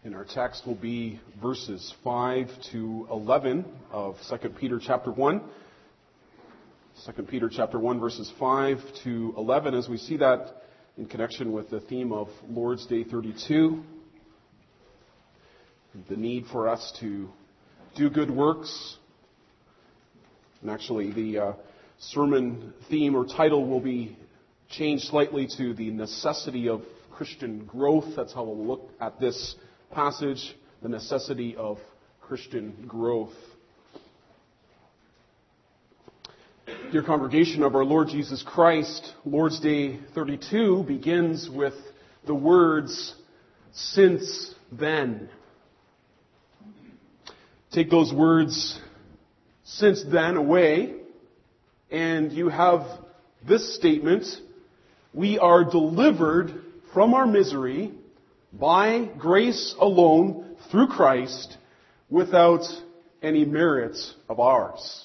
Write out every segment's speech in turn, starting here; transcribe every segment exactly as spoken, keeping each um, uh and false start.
And our text will be verses five to eleven of Second Peter chapter one. Second Peter chapter one, verses five to eleven, as we see that in connection with the theme of Lord's Day thirty-two. The need for us to do good works. And actually, the uh, sermon theme or title will be changed slightly to the necessity of Christian growth. That's how we'll look at this passage, the necessity of Christian growth. Dear congregation of our Lord Jesus Christ, Lord's Day thirty-two begins with the words, "Since then." Take those words, "since then," away, and you have this statement: we are delivered from our misery by grace alone, through Christ, without any merit of ours.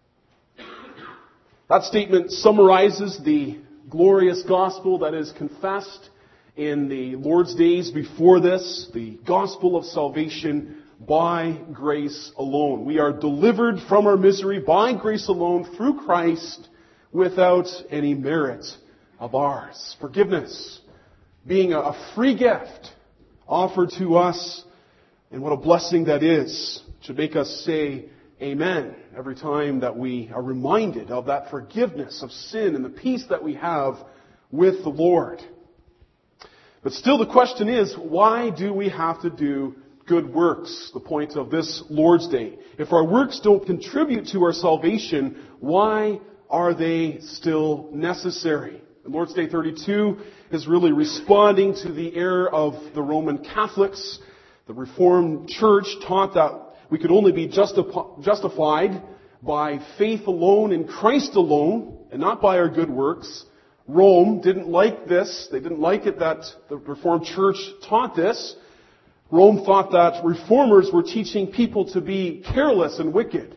That statement summarizes the glorious gospel that is confessed in the Lord's days before this, the gospel of salvation by grace alone. We are delivered from our misery by grace alone, through Christ, without any merit of ours. Forgiveness being a free gift offered to us, and what a blessing that is. It should make us say amen every time that we are reminded of that forgiveness of sin and the peace that we have with the Lord. But still the question is, why do we have to do good works? The point of this Lord's Day. If our works don't contribute to our salvation, why are they still necessary? Lord's Day thirty-two is really responding to the error of the Roman Catholics. The Reformed Church taught that we could only be justi- justified by faith alone in Christ alone, and not by our good works. Rome didn't like this. They didn't like it that the Reformed Church taught this. Rome thought that reformers were teaching people to be careless and wicked.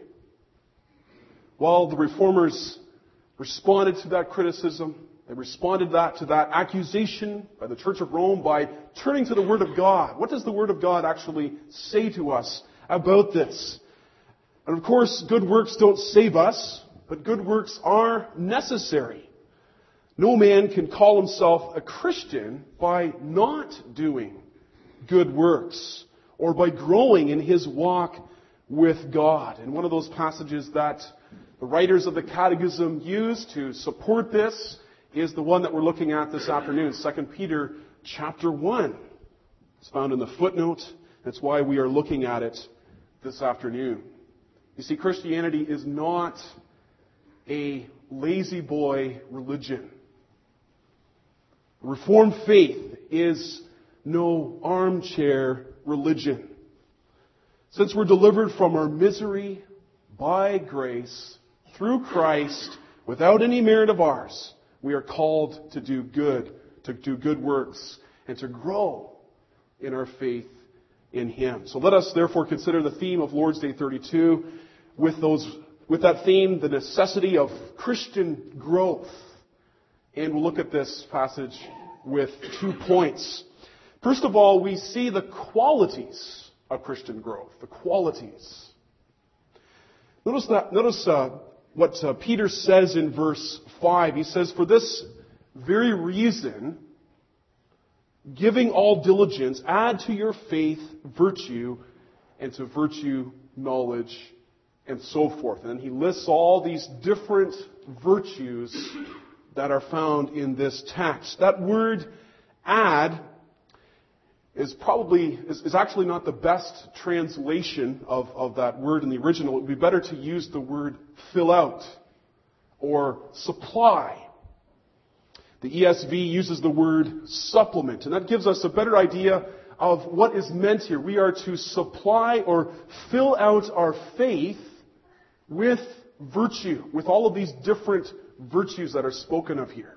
While the reformers responded to that criticism, they responded that to that accusation by the Church of Rome by turning to the Word of God. What does the Word of God actually say to us about this? And of course, good works don't save us, but good works are necessary. No man can call himself a Christian by not doing good works or by growing in his walk with God. And one of those passages that the writers of the Catechism use to support this is the one that we're looking at this afternoon, Second Peter chapter one. It's found in the footnote. That's why we are looking at it this afternoon. You see, Christianity is not a lazy boy religion. Reformed faith is no armchair religion. Since we're delivered from our misery by grace through Christ without any merit of ours, we are called to do good, to do good works, and to grow in our faith in Him. So let us therefore consider the theme of Lord's Day thirty-two with those, with that theme, the necessity of Christian growth. And we'll look at this passage with two points. First of all, we see the qualities of Christian growth. The qualities. Notice that. Notice uh, what uh, Peter says in verse five. He says, "For this very reason, giving all diligence, add to your faith virtue, and to virtue knowledge," and so forth. And he lists all these different virtues that are found in this text. That word "add" is probably, is, is actually not the best translation of, of that word in the original. It would be better to use the word "fill out" or "supply." The E S V uses the word "supplement," and that gives us a better idea of what is meant here. We are to supply or fill out our faith with virtue, with all of these different virtues that are spoken of here.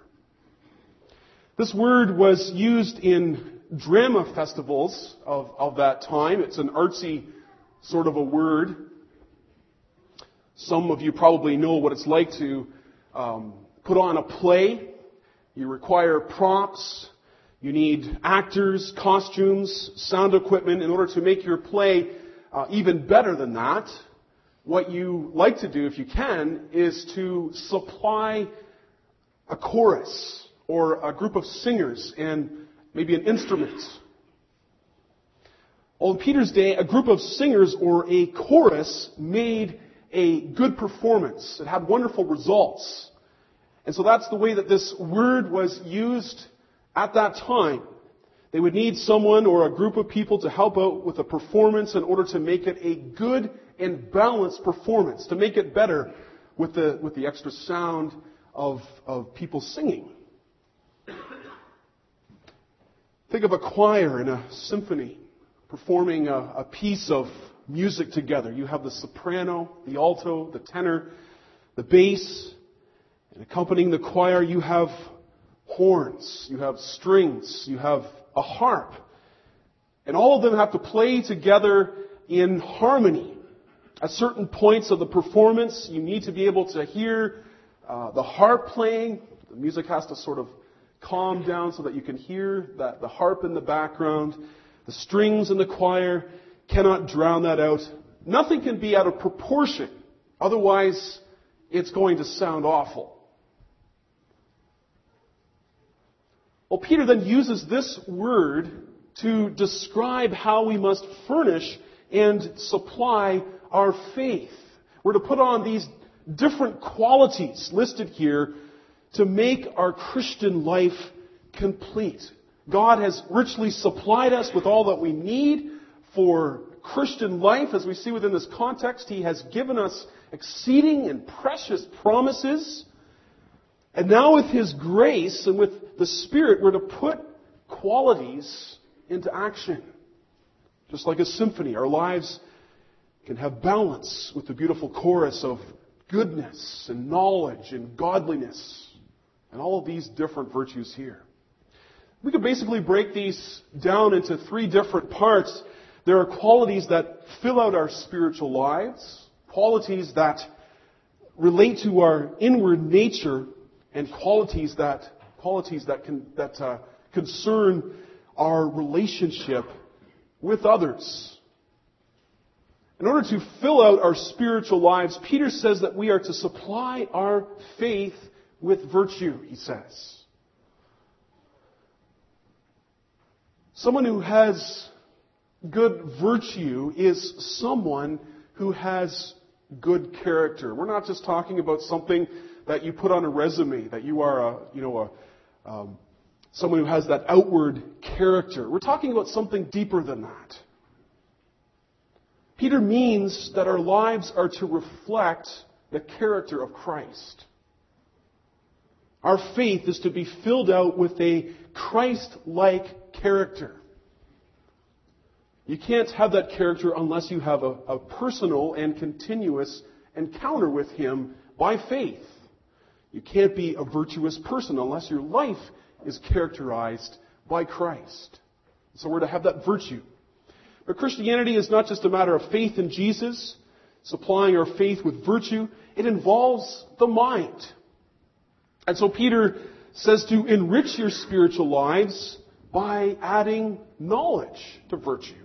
This word was used in drama festivals of, of that time. It's an artsy sort of a word. Some of you probably know what it's like to um, put on a play. You require props. You need actors, costumes, sound equipment in order to make your play uh, even better than that. What you like to do, if you can, is to supply a chorus or a group of singers and maybe an instrument. Well, in Peter's day, a group of singers or a chorus made a good performance. It had wonderful results. And so that's the way that this word was used at that time. They would need someone or a group of people to help out with a performance in order to make it a good and balanced performance, to make it better with the, with the extra sound of, of people singing. Think of a choir in a symphony performing a, a piece of music together. You have the soprano, the alto, the tenor, the bass, and accompanying the choir you have horns, you have strings, you have a harp. And all of them have to play together in harmony. At certain points of the performance, you need to be able to hear uh, the harp playing. The music has to sort of calm down so that you can hear that the harp in the background. The strings in the choir cannot drown that out. Nothing can be out of proportion. Otherwise, it's going to sound awful. Well, Peter then uses this word to describe how we must furnish and supply our faith. We're to put on these different qualities listed here to make our Christian life complete. God has richly supplied us with all that we need for Christian life. As we see within this context, He has given us exceeding and precious promises. And now with His grace and with the Spirit, we're to put qualities into action. Just like a symphony, our lives can have balance with the beautiful chorus of goodness and knowledge and godliness and all of these different virtues here. We could basically break these down into three different parts. There are qualities that fill out our spiritual lives, qualities that relate to our inward nature, and qualities that qualities that can, that uh, concern our relationship with others. In order to fill out our spiritual lives, Peter says that we are to supply our faith with virtue, he says. Someone who has good virtue is someone who has good character. We're not just talking about something that you put on a resume, that you are a, you know, a, um, someone who has that outward character. We're talking about something deeper than that. Peter means that our lives are to reflect the character of Christ. Our faith is to be filled out with a Christ-like character. You can't have that character unless you have a, a personal and continuous encounter with Him by faith. You can't be a virtuous person unless your life is characterized by Christ. So we're to have that virtue. But Christianity is not just a matter of faith in Jesus, supplying our faith with virtue. It involves the mind. And so Peter says to enrich your spiritual lives by adding knowledge to virtue.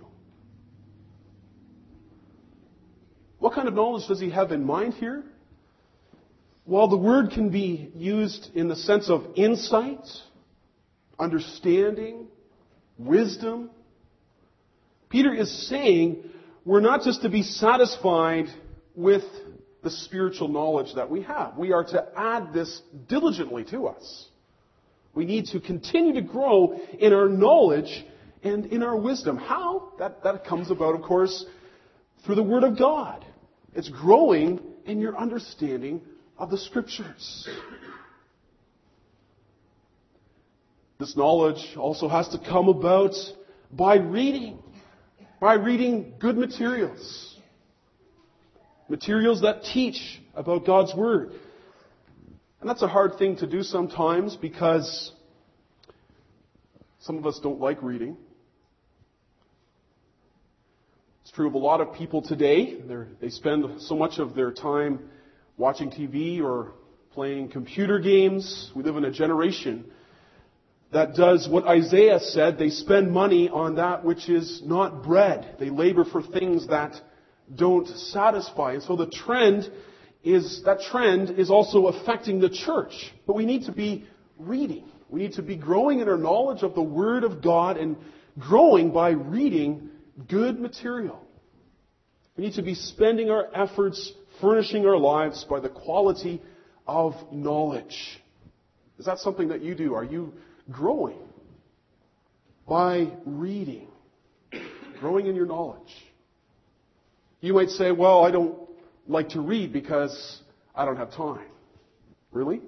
What kind of knowledge does he have in mind here? Well, the word can be used in the sense of insight, understanding, wisdom. Peter is saying we're not just to be satisfied with the spiritual knowledge that we have. We are to add this diligently to us. We need to continue to grow in our knowledge and in our wisdom. How? That, that comes about, of course, through the Word of God. It's growing in your understanding of the Scriptures. This knowledge also has to come about by reading. By reading good materials. Materials that teach about God's Word. And that's a hard thing to do sometimes because some of us don't like reading. It's true of a lot of people today. They're, they spend so much of their time watching T V or playing computer games. We live in a generation that does what Isaiah said. They spend money on that which is not bread. They labor for things that don't satisfy. And so the trend is, that trend is also affecting the church. But we need to be reading. We need to be growing in our knowledge of the Word of God and growing by reading good material. We need to be spending our efforts, furnishing our lives by the quality of knowledge. Is that something that you do? Are you growing by reading? Growing in your knowledge. You might say, well, I don't like to read because I don't have time. Really?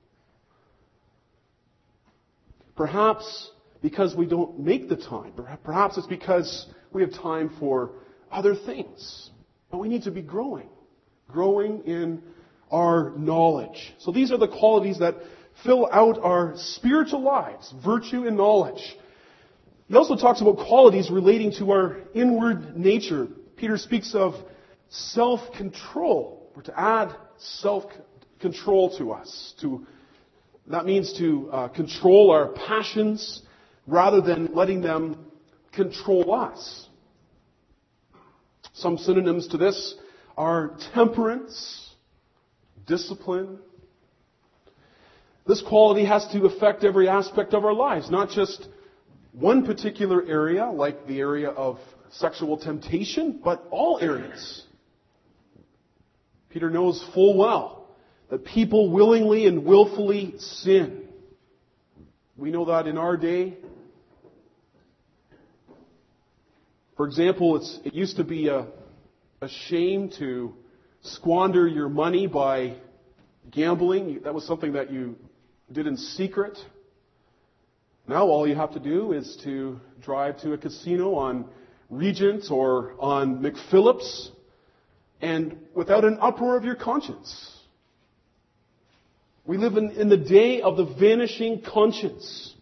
Perhaps because we don't make the time. Perhaps it's because we have time for other things. But we need to be growing. Growing in our knowledge. So these are the qualities that fill out our spiritual lives. Virtue and knowledge. He also talks about qualities relating to our inward nature. Peter speaks of self-control. We're to add self-control to us. To, that means to uh, control our passions rather than letting them control us. Some synonyms to this are temperance, discipline. This quality has to affect every aspect of our lives, not just one particular area, like the area of sexual temptation, but all areas. Peter knows full well that people willingly and willfully sin. We know that in our day. For example, it's, it used to be a, a shame to squander your money by gambling. That was something that you did in secret. Now all you have to do is to drive to a casino on Regent or on McPhillips, and without an uproar of your conscience. We live in, in the day of the vanishing conscience,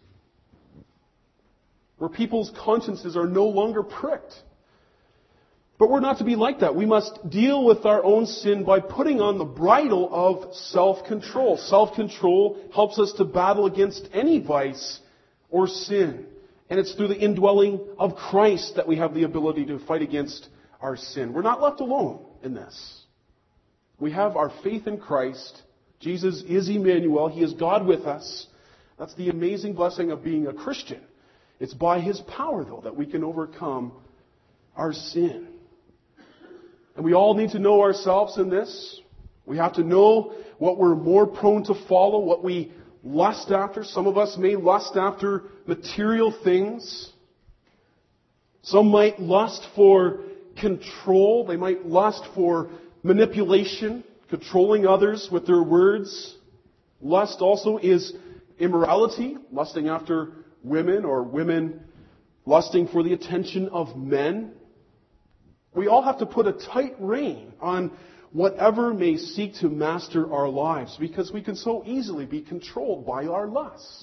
where people's consciences are no longer pricked. But we're not to be like that. We must deal with our own sin by putting on the bridle of self-control. Self-control helps us to battle against any vice or sin. And it's through the indwelling of Christ that we have the ability to fight against our sin. We're not left alone in this. We have our faith in Christ. Jesus is Emmanuel. He is God with us. That's the amazing blessing of being a Christian. It's by His power, though, that we can overcome our sin. And we all need to know ourselves in this. We have to know what we're more prone to follow, what we lust after. Some of us may lust after material things. Some might lust for control. They might lust for manipulation, controlling others with their words. Lust also is immorality, lusting after women or women lusting for the attention of men. We all have to put a tight rein on whatever may seek to master our lives, because we can so easily be controlled by our lusts.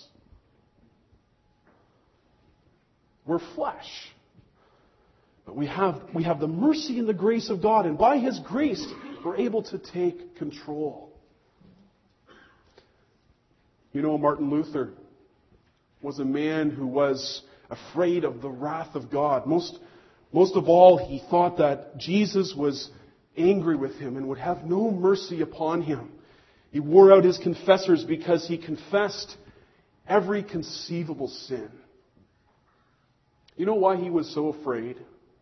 We're flesh. But we have, we have the mercy and the grace of God, and by His grace, we're able to take control. You know, Martin Luther was a man who was afraid of the wrath of God. Most, most of all, he thought that Jesus was angry with him and would have no mercy upon him. He wore out his confessors because he confessed every conceivable sin. You know why he was so afraid?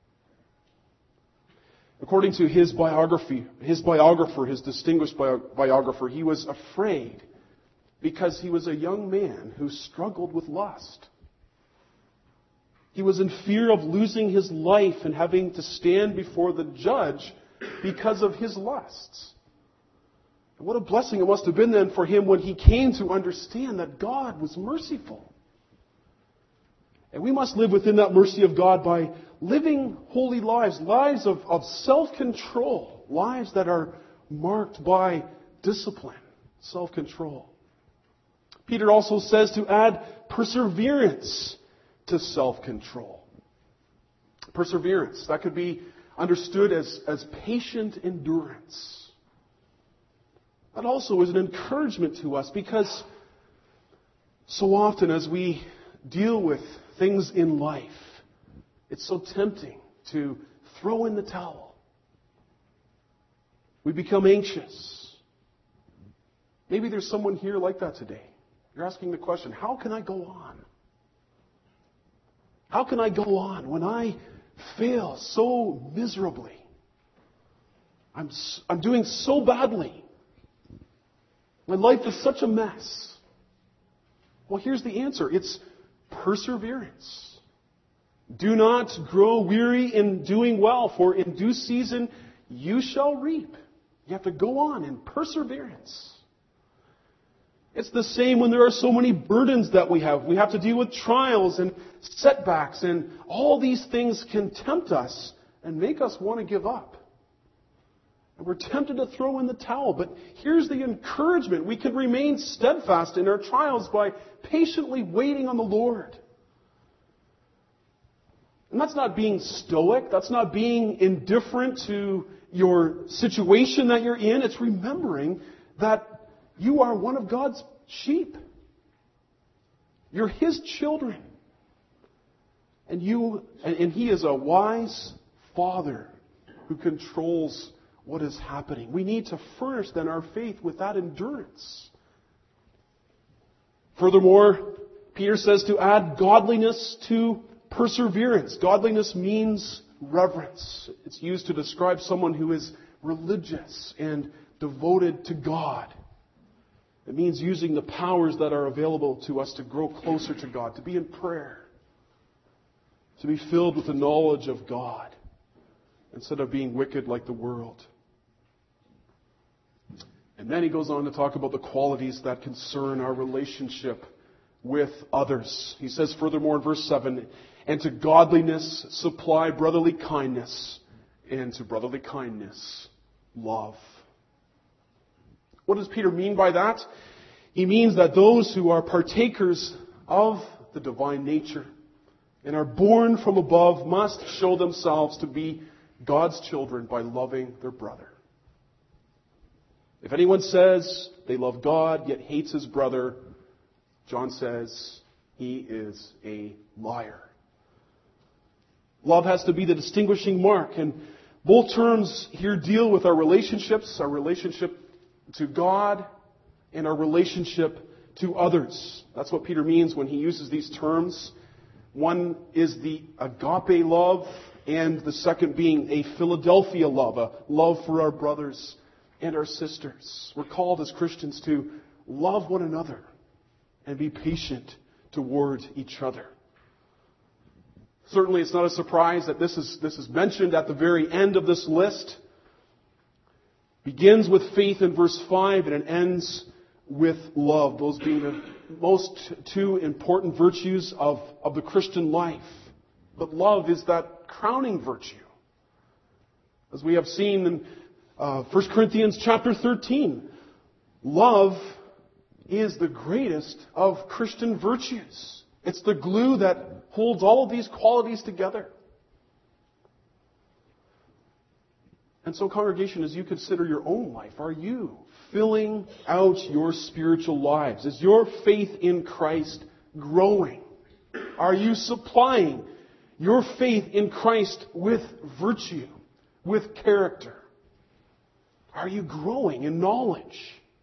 According to his biography, his biographer, his distinguished bi- biographer, he was afraid because he was a young man who struggled with lust. He was in fear of losing his life and having to stand before the judge because of his lusts. And what a blessing it must have been then for him when he came to understand that God was merciful. And we must live within that mercy of God by living holy lives, lives of, of self-control, lives that are marked by discipline, self-control. Peter also says to add perseverance to self-control. Perseverance, that could be understood as, as patient endurance. That also is an encouragement to us, because So often as we deal with things in life, it's so tempting to throw in the towel. We become anxious. Maybe there's someone here like that today. You're asking the question, how can I go on? How can I go on when I fail so miserably? I'm, I'm doing so badly. My life is such a mess. Well, here's the answer. It's perseverance. Do not grow weary in doing well, for in due season you shall reap. You have to go on in perseverance. It's the same when there are so many burdens that we have. We have to deal with trials and setbacks, and all these things can tempt us and make us want to give up. And we're tempted to throw in the towel. But here's the encouragement. We can remain steadfast in our trials by patiently waiting on the Lord. And that's not being stoic. That's not being indifferent to your situation that you're in. It's remembering that you are one of God's sheep. You're His children. And you, and He is a wise Father who controls what is happening. We need to furnish then our faith with that endurance. Furthermore, Peter says to add godliness to perseverance. Godliness means reverence. It's used to describe someone who is religious and devoted to God. It means using the powers that are available to us to grow closer to God, to be in prayer, to be filled with the knowledge of God, instead of being wicked like the world. And then he goes on to talk about the qualities that concern our relationship with others. He says furthermore in verse seven, and to godliness supply brotherly kindness, and to brotherly kindness love. What does Peter mean by that? He means that those who are partakers of the divine nature and are born from above must show themselves to be God's children by loving their brother. If anyone says they love God yet hates his brother, John says he is a liar. Love has to be the distinguishing mark, and both terms here deal with our relationships, our relationship to God and our relationship to others. That's what Peter means when he uses these terms. One is the agape love, and the second being a Philadelphia love, a love for our brothers and our sisters. We're called as Christians to love one another and be patient toward each other. Certainly it's not a surprise that this is, this is mentioned at the very end of this list. Begins with faith in verse five and it ends with love. Those being the most two important virtues of, of the Christian life. But love is that crowning virtue. As we have seen in uh, First Corinthians chapter thirteen, love is the greatest of Christian virtues. It's the glue that holds all of these qualities together. And so, congregation, as you consider your own life, are you filling out your spiritual lives? Is your faith in Christ growing? Are you supplying your faith in Christ with virtue, with character? Are you growing in knowledge?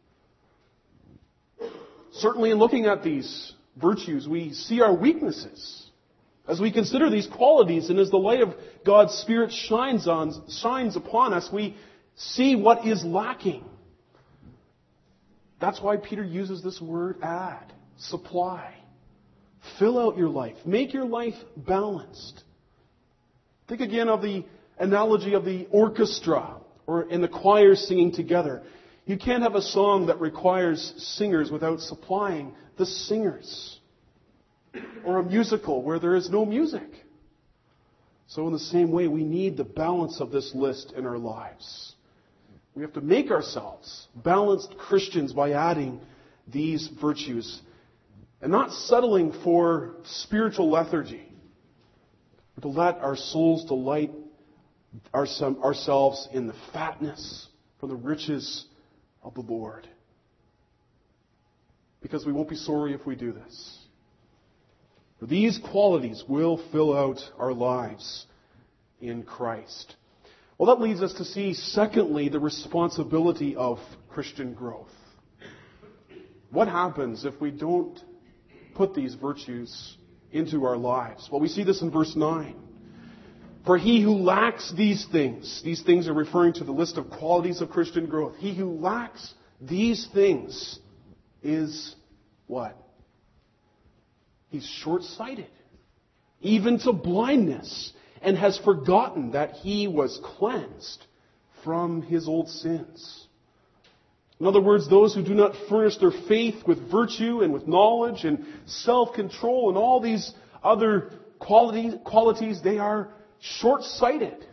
Certainly in looking at these virtues, we see our weaknesses. As we consider these qualities and as the light of God's Spirit shines on, shines upon us, we see what is lacking. That's why Peter uses this word add, supply. Fill out your life. Make your life balanced. Think again of the analogy of the orchestra or in the choir singing together. You can't have a song that requires singers without supplying the singers. Or a musical where there is no music. So in the same way, we need the balance of this list in our lives. We have to make ourselves balanced Christians by adding these virtues and not settling for spiritual lethargy, but to let our souls delight ourselves in the fatness from the riches of the Lord. because we won't be sorry if we do this. For these qualities will fill out our lives in Christ. Well, that leads us to see, secondly, the responsibility of Christian growth. What happens if we don't put these virtues into our lives? Well, we see this in verse nine. For he who lacks these things, these things are referring to the list of qualities of Christian growth. He who lacks these things is what? He's short-sighted, even to blindness, and has forgotten that he was cleansed from his old sins. In other words, those who do not furnish their faith with virtue and with knowledge and self-control and all these other qualities, qualities they are short-sighted.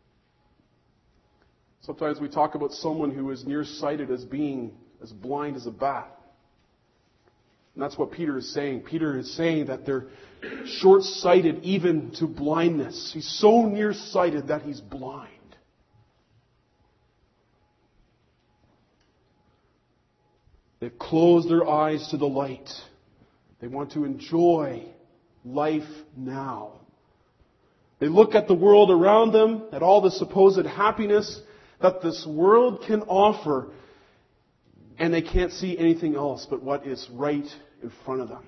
Sometimes we talk about someone who is nearsighted as being as blind as a bat. And that's what Peter is saying. Peter is saying that they're short-sighted even to blindness. He's so nearsighted that he's blind. They've closed their eyes to the light. They want to enjoy life now. They look at the world around them, at all the supposed happiness that this world can offer, and they can't see anything else but what is right in front of them.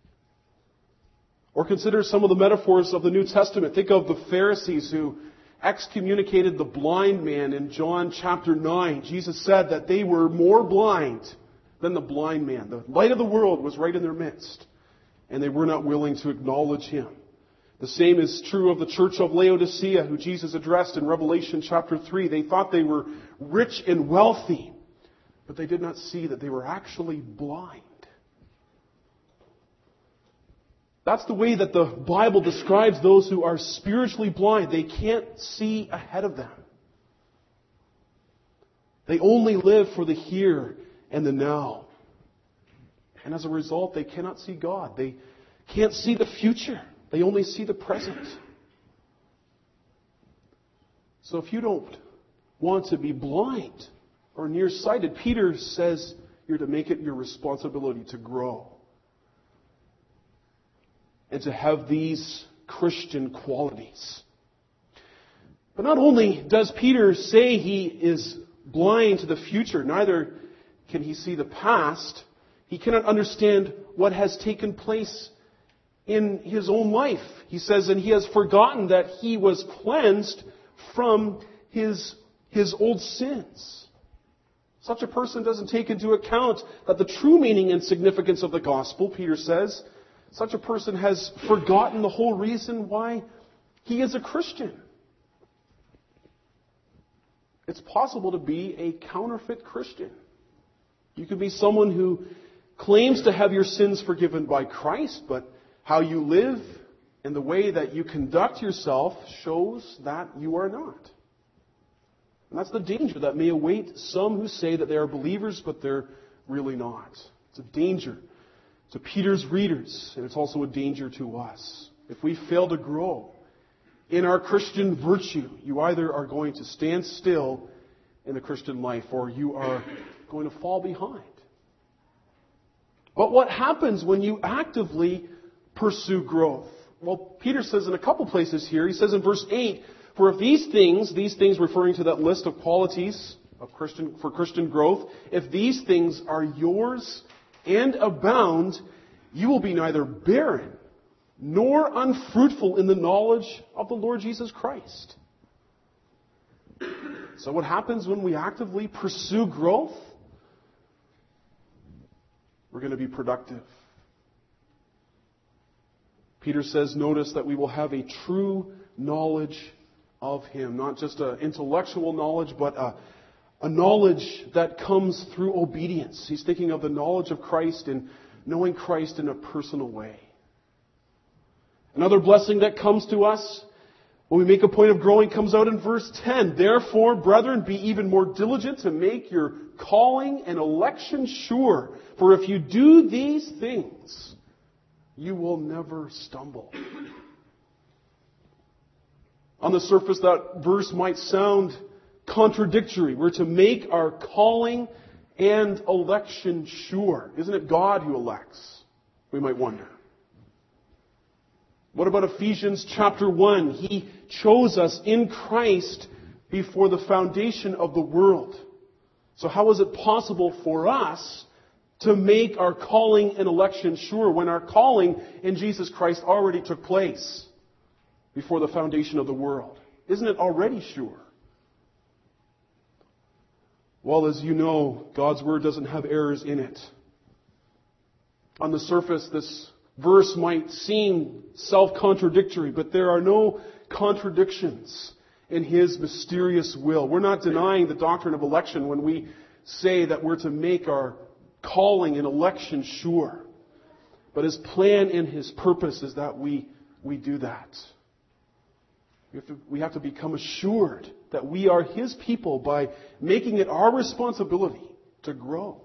Or consider some of the metaphors of the New Testament. Think of the Pharisees who excommunicated the blind man in John chapter nine. Jesus said that they were more blind than the blind man. The light of the world was right in their midst, and they were not willing to acknowledge him. The same is true of the church of Laodicea, who Jesus addressed in Revelation chapter three. They thought they were rich and wealthy, but they did not see that they were actually blind. That's the way that the Bible describes those who are spiritually blind. They can't see ahead of them. They only live for the here and the now. And as a result, they cannot see God. They can't see the future. They only see the present. So if you don't want to be blind or nearsighted, Peter says you're to make it your responsibility to grow and to have these Christian qualities. But not only does Peter say he is blind to the future, neither can he see the past. He cannot understand what has taken place in his own life. He says, and he has forgotten that he was cleansed from his, his old sins. Such a person doesn't take into account that the true meaning and significance of the gospel, Peter says. Such a person has forgotten the whole reason why he is a Christian. It's possible to be a counterfeit Christian. You could be someone who claims to have your sins forgiven by Christ, but how you live and the way that you conduct yourself shows that you are not. And that's the danger that may await some who say that they are believers, but they're really not. It's a danger to Peter's readers, and it's also a danger to us. If we fail to grow in our Christian virtue, you either are going to stand still in the Christian life, or you are going to fall behind. But what happens when you actively pursue growth? Well, Peter says in a couple places here, he says in verse eight, for if these things, these things referring to that list of qualities of Christian, for Christian growth, if these things are yours and abound, you will be neither barren nor unfruitful in the knowledge of the Lord Jesus Christ. So what happens when we actively pursue growth? We're going to be productive. Peter says, notice that we will have a true knowledge of Him. Not just an intellectual knowledge, but a, a knowledge that comes through obedience. He's thinking of the knowledge of Christ and knowing Christ in a personal way. Another blessing that comes to us when we make a point of growing comes out in verse ten. Therefore, brethren, be even more diligent to make your calling and election sure. For if you do these things, you will never stumble. On the surface, that verse might sound contradictory. We're to make our calling and election sure? Isn't it God who elects? We might wonder. What about Ephesians chapter one? He chose us in Christ before the foundation of the world. So how is it possible for us to make our calling and election sure when our calling in Jesus Christ already took place before the foundation of the world? Isn't it already sure? Well, as you know, God's Word doesn't have errors in it. On the surface, this verse might seem self-contradictory, but there are no contradictions in His mysterious will. We're not denying the doctrine of election when we say that we're to make our calling and election sure. But His plan and His purpose is that we, we do that. We have, to, we have to become assured that we are His people by making it our responsibility to grow.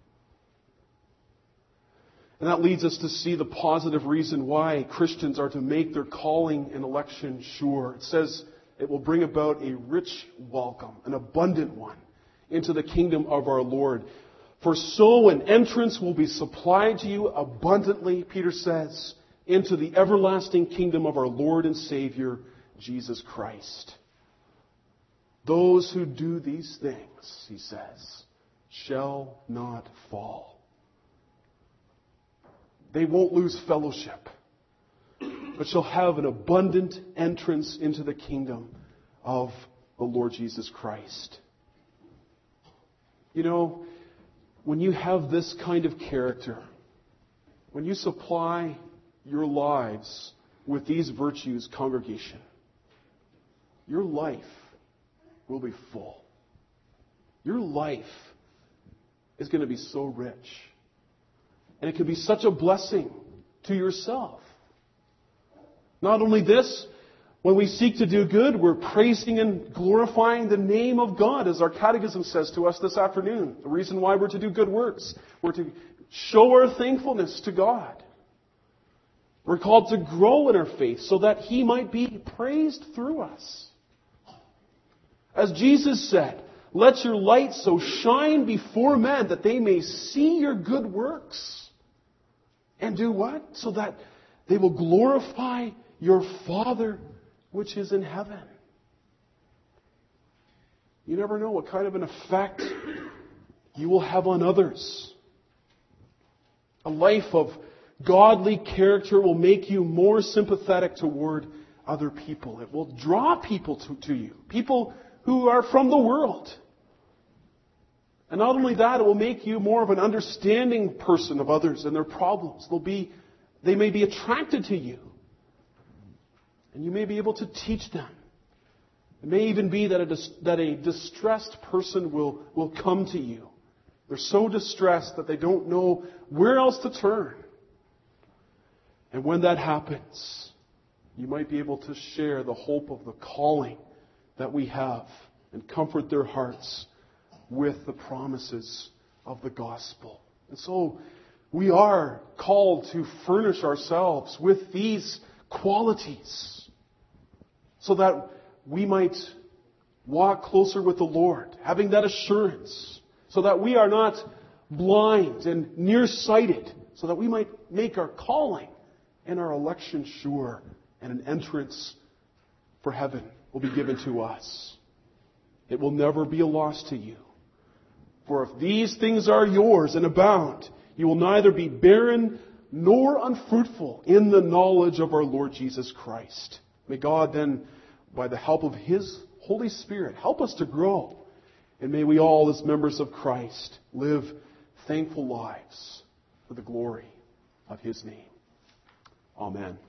And that leads us to see the positive reason why Christians are to make their calling and election sure. It says it will bring about a rich welcome, an abundant one, into the kingdom of our Lord. For so an entrance will be supplied to you abundantly, Peter says, into the everlasting kingdom of our Lord and Savior, Jesus Christ. Those who do these things, he says, shall not fall. They won't lose fellowship, but shall have an abundant entrance into the kingdom of the Lord Jesus Christ. You know, when you have this kind of character, when you supply your lives with these virtues, congregation, your life will be full. Your life is going to be so rich. And it can be such a blessing to yourself. Not only this, when we seek to do good, we're praising and glorifying the name of God, as our catechism says to us this afternoon. The reason why we're to do good works. We're to show our thankfulness to God. We're called to grow in our faith so that He might be praised through us. As Jesus said, let your light so shine before men that they may see your good works. And do what? So that they will glorify your Father which is in heaven. You never know what kind of an effect you will have on others. A life of godly character will make you more sympathetic toward other people. It will draw people to, to you. People who are from the world. And not only that, it will make you more of an understanding person of others and their problems. They'll be, they may be attracted to you. And you may be able to teach them. It may even be that a, that a distressed person will, will come to you. They're so distressed that they don't know where else to turn. And when that happens, you might be able to share the hope of the calling that we have and comfort their hearts with the promises of the gospel. And so we are called to furnish ourselves with these qualities so that we might walk closer with the Lord, having that assurance, so that we are not blind and nearsighted, so that we might make our calling and our election sure, and an entrance for heaven will be given to us. It will never be a loss to you. For if these things are yours and abound, you will neither be barren nor unfruitful in the knowledge of our Lord Jesus Christ. May God then, by the help of His Holy Spirit, help us to grow. And may we all, as members of Christ, live thankful lives for the glory of His name. Amen.